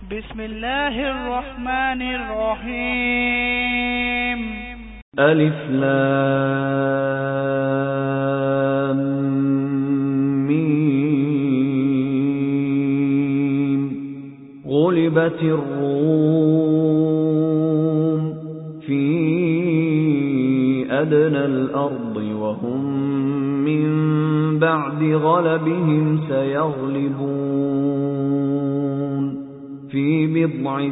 بسم الله الرحمن الرحيم. ألف لام ميم. غلبت الروم في أدنى الأرض وهم من بعد غلبهم سيغلبون في بضع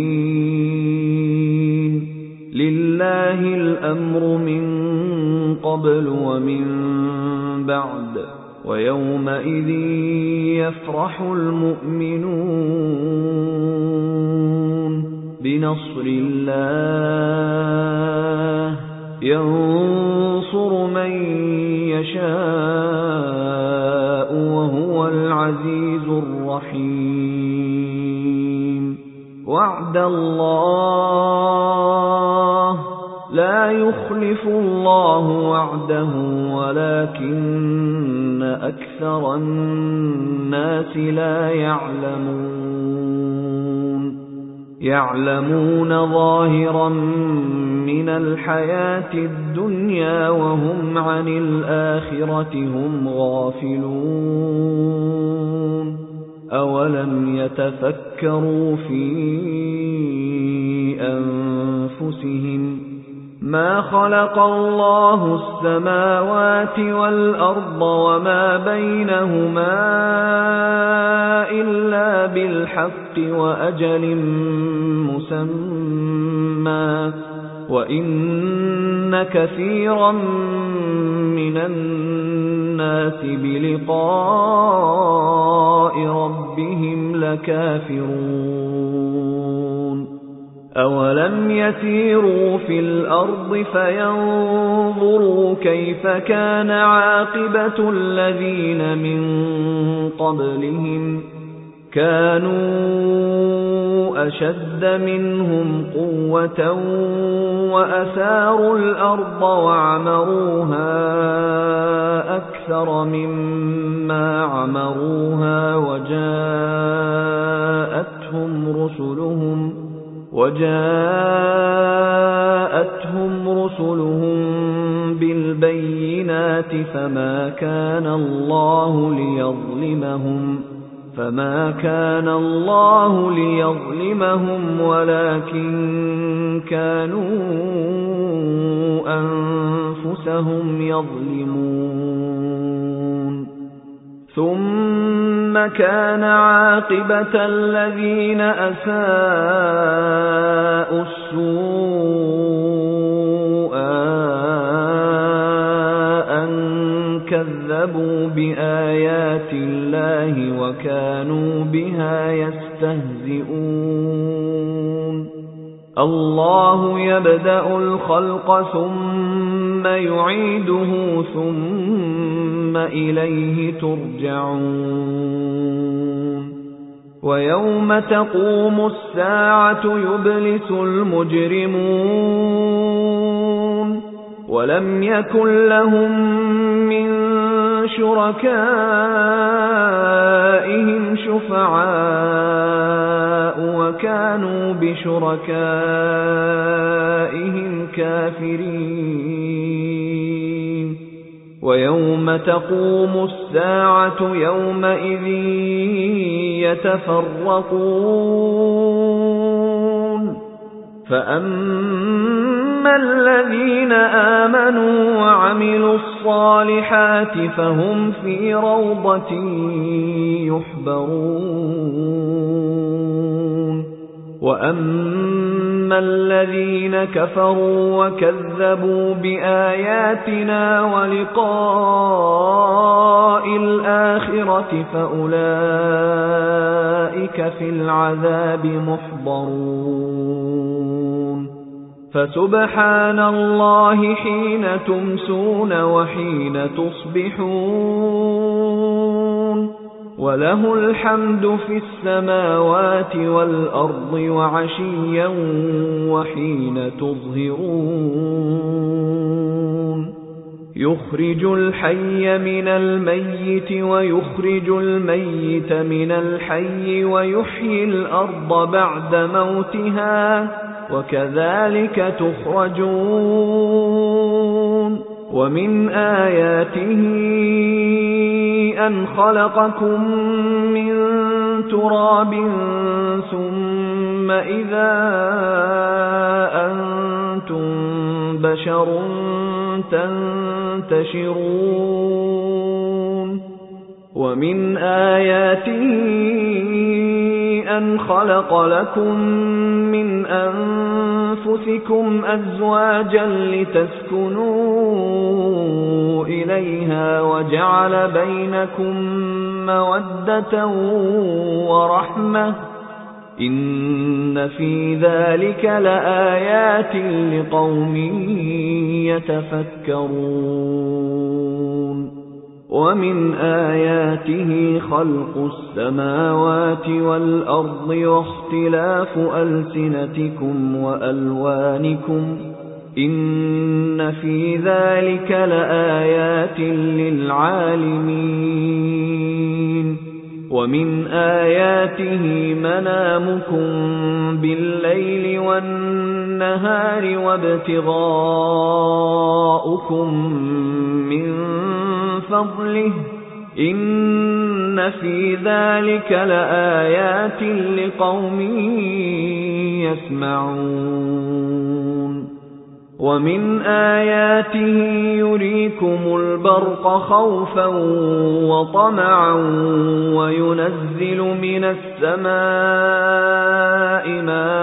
سنين. لله الأمر من قبل ومن بعد ويومئذ يفرح المؤمنون بنصر الله ينصر من يشاء وهو العزيز الرحيم. وعد الله لا يخلف الله وعده ولكن أكثر الناس لا يعلمون ظاهرا من الحياة الدنيا وهم عن الآخرة هم غافلون. أولم يتفكروا في أنفسهم ما خلق الله السماوات والأرض وما بينهما إلا بالحق وأجل مسمى وإن كثيرا من الناس بلقاء ربهم لكافرون. أولم يسيروا في الأرض فينظروا كيف كان عاقبة الذين من قبلهم كانوا أشد منهم قوة وأثاروا الأرض وعمروها أكثر مما عمروها وجاءتهم رسلهم بالبينات فما كان الله ليظلمهم ولكن كانوا أنفسهم يظلمون. ثم كان عاقبة الذين أساءوا السوء أن كذبوا بآيات الله وكانوا بها يستهزئون. الله يبدأ الخلق ثم يعيده ثم إليه ترجعون. ويوم تقوم الساعة يبلس المجرمون ولم يكن لهم من شركائهم شفعاء وكانوا بشركائهم كافرين. ويوم تقوم الساعة يومئذ يتفرقون فأما الذين آمنوا وعملوا الصالحات فهم في روضة يحبرون. وأما الذين كفروا وكذبوا بآياتنا ولقاء الآخرة فأولئك في العذاب محضرون. فسبحان الله حين تمسون وحين تصبحون وله الحمد في السماوات والأرض وعشيا وحين تظهرون. يخرج الحي من الميت ويخرج الميت من الحي ويحيي الأرض بعد موتها وكذلك تخرجون ومن آياته أن خلقكم من تراب ثم إذا أنتم بشر تنتشرون ومن آياته أن خلق لكم من أنفسكم أزواجا لتسكنوا إليها وجعل بينكم مودة ورحمة إن في ذلك لآيات لقوم يتفكرون ومن آياته خلق السماوات والأرض واختلاف ألسنتكم وألوانكم إن في ذلك لآيات للعالمين ومن آياته منامكم بالليل والنهار وابتغاؤكم من فضله إن في ذلك لآيات لقوم يسمعون ومن آياته يريكم البرق خوفا وطمعا وينزل من السماء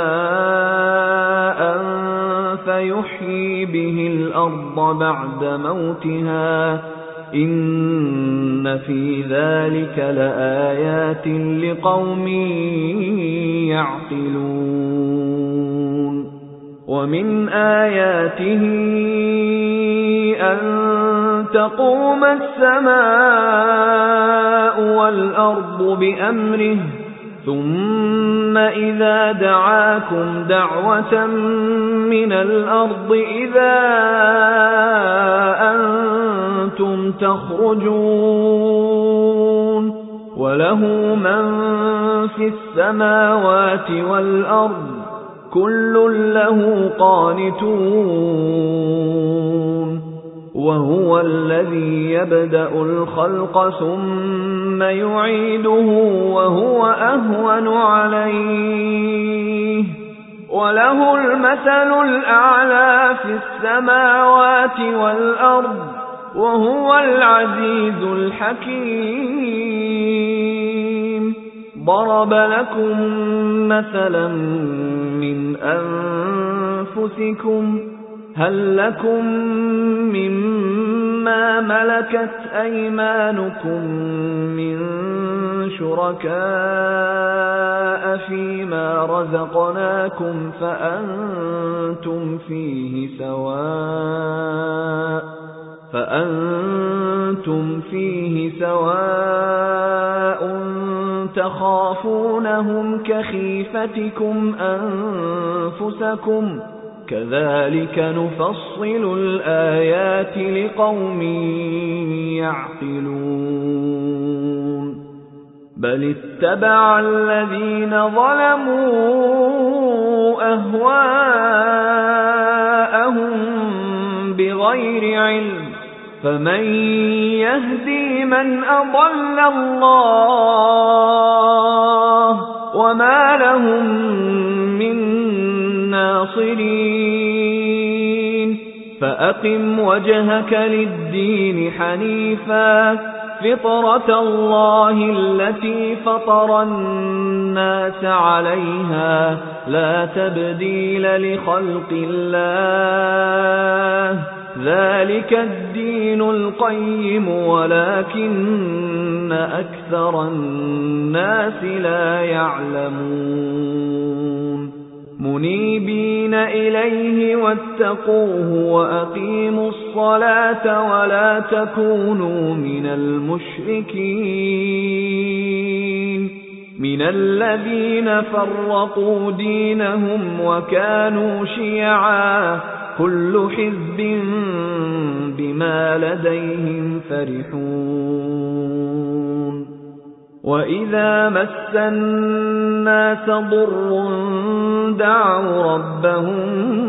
ماء فيحيي به الأرض بعد موتها إن في ذلك لآيات لقوم يعقلون ومن آياته أن تقوم السماء والأرض بأمره ثم إذا دعاكم دعوة من الأرض إذا أنتم تخرجون وله من في السماوات والأرض كل له قانتون وهو الذي يبدأ الخلق ثم يعيده وهو أهون عليه وله المثل الأعلى في السماوات والأرض وهو العزيز الحكيم ضرب لكم مثلا من أنفسكم هل لكم مما ملكت أيمانكم من شركاء فيما رزقناكم فأنتم فيه سواء تخافونهم كخيفتكم أنفسكم كذلك نفصل الآيات لقوم يعقلون بل اتبع الذين ظلموا أهواءهم بغير علم فمن يهدي من أضل الله وما لهم من ناصرين فأقم وجهك للدين حنيفا فطرة الله التي فطر الناس عليها لا تبديل لخلق الله ذلك الدين القيم ولكن أكثر الناس لا يعلمون منيبين إليه واتقوه وأقيموا الصلاة ولا تكونوا من المشركين من الذين فرقوا دينهم وكانوا شيعا كل حزب بما لديهم فرحون وإذا مس الناس ضر دعوا ربهم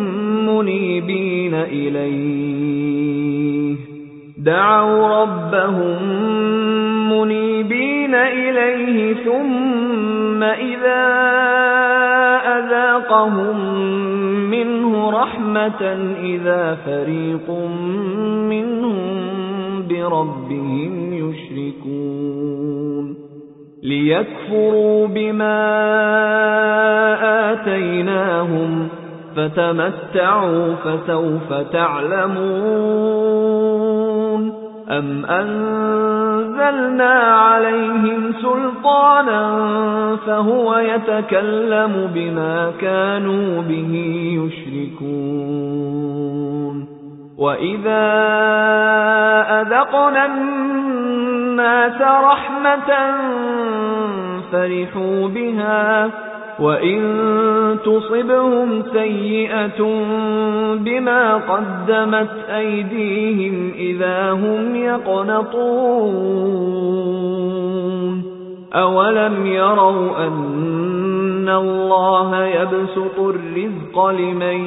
منيبين إليه ثم إذا أذاقهم منه رحمة إذا فريق منهم بربهم يشركون ليكفروا بما آتيناهم فتمتعوا فسوف تعلمون أم أنزلنا عليهم سلطانا فهو يتكلم بما كانوا به يشركون وإذا أذقنا الناس رحمة فرحوا بها وإن تصبهم سيئة بما قدمت أيديهم إذا هم يقنطون أولم يروا أن الله يبسط الرزق لمن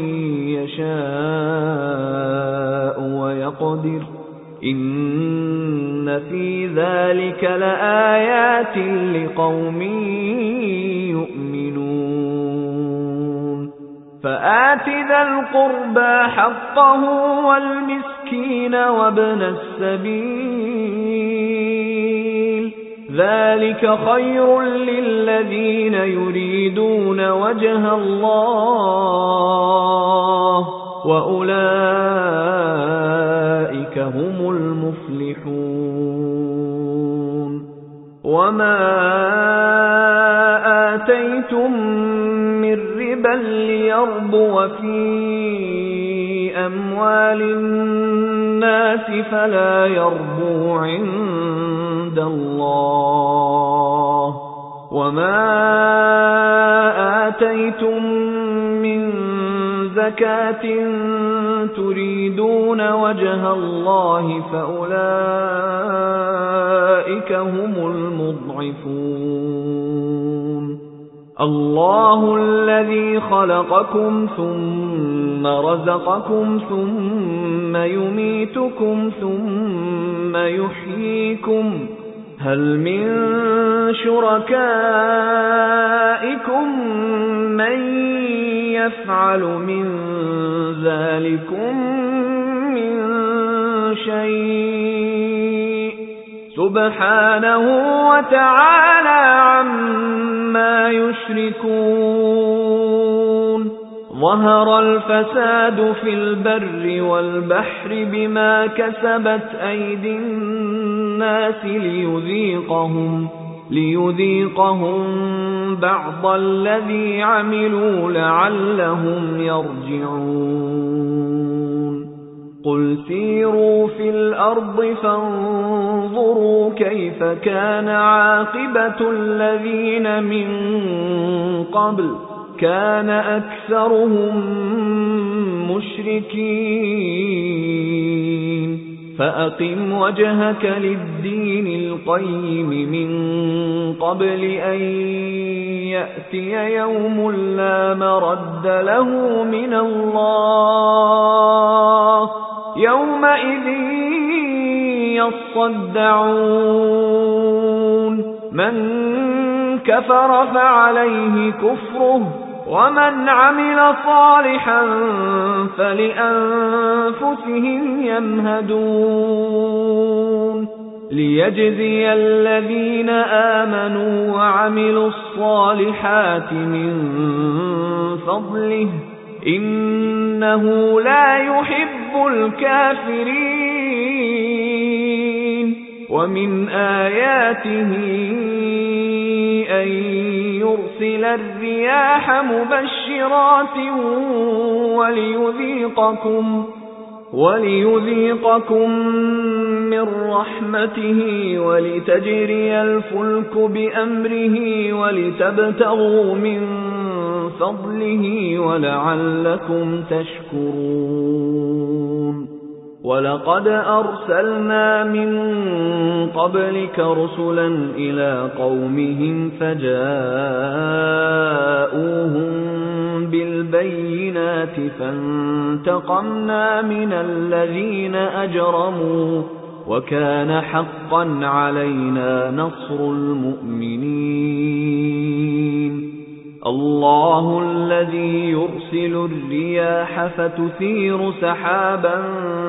يشاء ويقدر إن في ذلك لآيات لقوم يؤمنون فآت ذا القربى حقه والمسكين وابن السبيل ذلك خير للذين يريدون وجه الله وأولئك هم المفلحون وما آتيتم من ربا ليربو في أموال الناس فلا يربو عند الله وما آتيتم من زكاة تريدون وجه الله فأولئك هم المضعفون الله الذي خلقكم ثم رزقكم ثم يميتكم ثم يحييكم هل من شركائكم من يفعل من ذلكم من شيء سبحانه وتعالى عما يشركون ظهر الفساد في البر والبحر بما كسبت أيدي الناس ليذيقهم بعض الذي عملوا لعلهم يرجعون قل سيروا في الأرض فانظروا كيف كان عاقبة الذين من قبل كان أكثرهم مشركين فأقم وجهك للدين القيم من قبل أن يأتي يوم لا مرد له من الله يومئذ يصدعون من كفر فعليه كفره ومن عمل صالحا فلأنفسهم يمهدون ليجزي الذين آمنوا وعملوا الصالحات من فضله إنه لا يحب الكافرين ومن آياته أن يرسل الرياح مبشرات وليذيقكم من رحمته ولتجري الفلك بأمره ولتبتغوا من فضله ولعلكم تشكرون ولقد أرسلنا من قبلك رسلا إلى قومهم فجاءوهم بالبينات فانتقمنا من الذين أجرموا وكان حقا علينا نصر المؤمنين الله الذي يرسل الرياح فتثير سحابا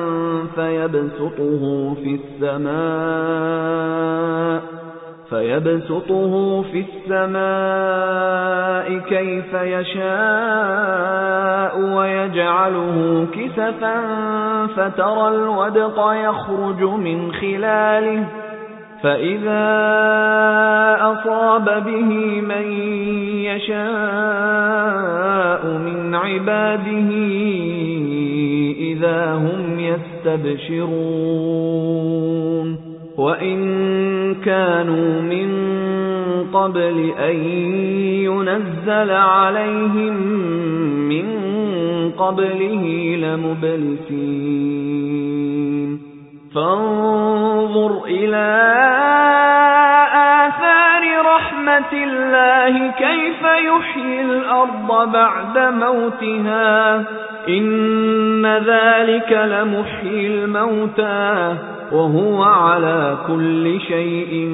فيبسطه في السماء كيف يشاء ويجعله كسفا فترى الودق يخرج من خلاله فإذا أصاب به من يشاء من عباده إذا هم يستبشرون وإن كانوا من قبل أن ينزل عليهم من قبله لمبلسين فانظر إلى آثار رحمة الله كيف يحيي الأرض بعد موتها إن ذلك لمحيي الموتى وهو على كل شيء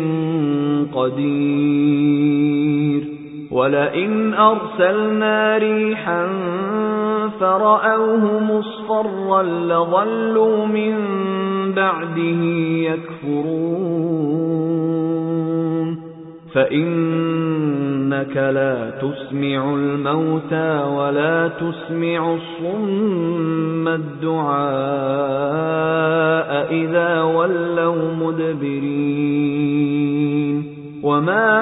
قدير ولئن أرسلنا ريحا فرأوه مصفرا لظلوا من بعده يكفرون فإنك لا تسمع الموتى ولا تسمع الصم الدعاء إذا ولوا مدبرين وما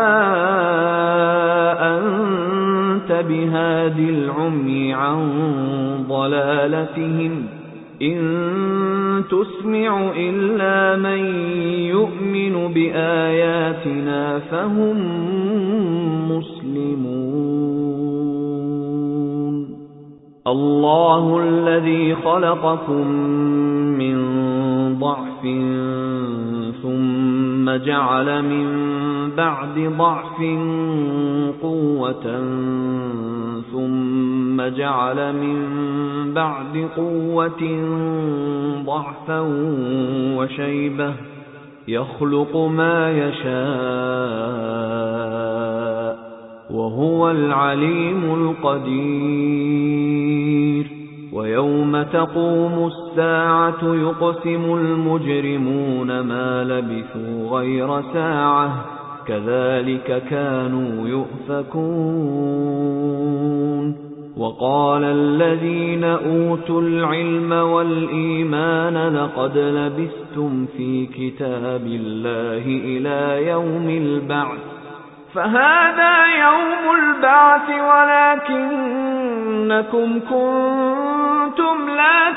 أنت بهادي العمي عن ضلالتهم إن تسمع إلا من يؤمن بآياتنا فهم مسلمون الله الذي خلقكم من ضعف ثم جعل من بعد ضعف قوة ثم جعل من بعد قوة ضعفا وشيبة يخلق ما يشاء وهو العليم القدير ويوم تقوم الساعة يقسم المجرمون ما لبثوا غير ساعة كذلك كانوا يؤفكون وقال الذين أوتوا العلم والإيمان لقد لبثتم في كتاب الله إلى يوم البعث فهذا يوم البعث ولكنكم كنتم لا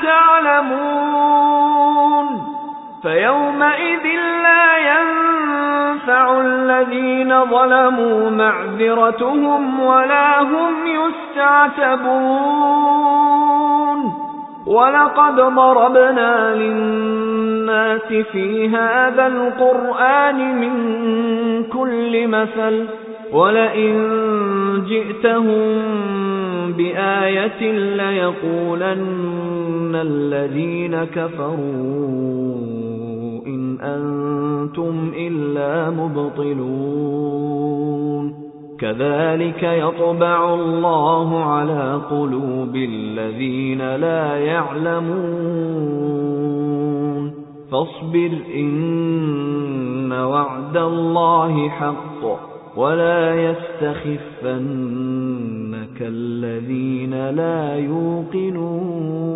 تعلمون فيومئذ لا ينفع الذين ظلموا معذرتهم ولا هم يستعتبون ولقد ضربنا للناس في هذا القرآن من كل مثل ولئن جئتهم بآية ليقولن الذين كفروا إن أنتم إلا مبطلون كذلك يطبع الله على قلوب الذين لا يعلمون فاصبر إن وعد الله حق ولا يستخفنك الذين لا يوقنون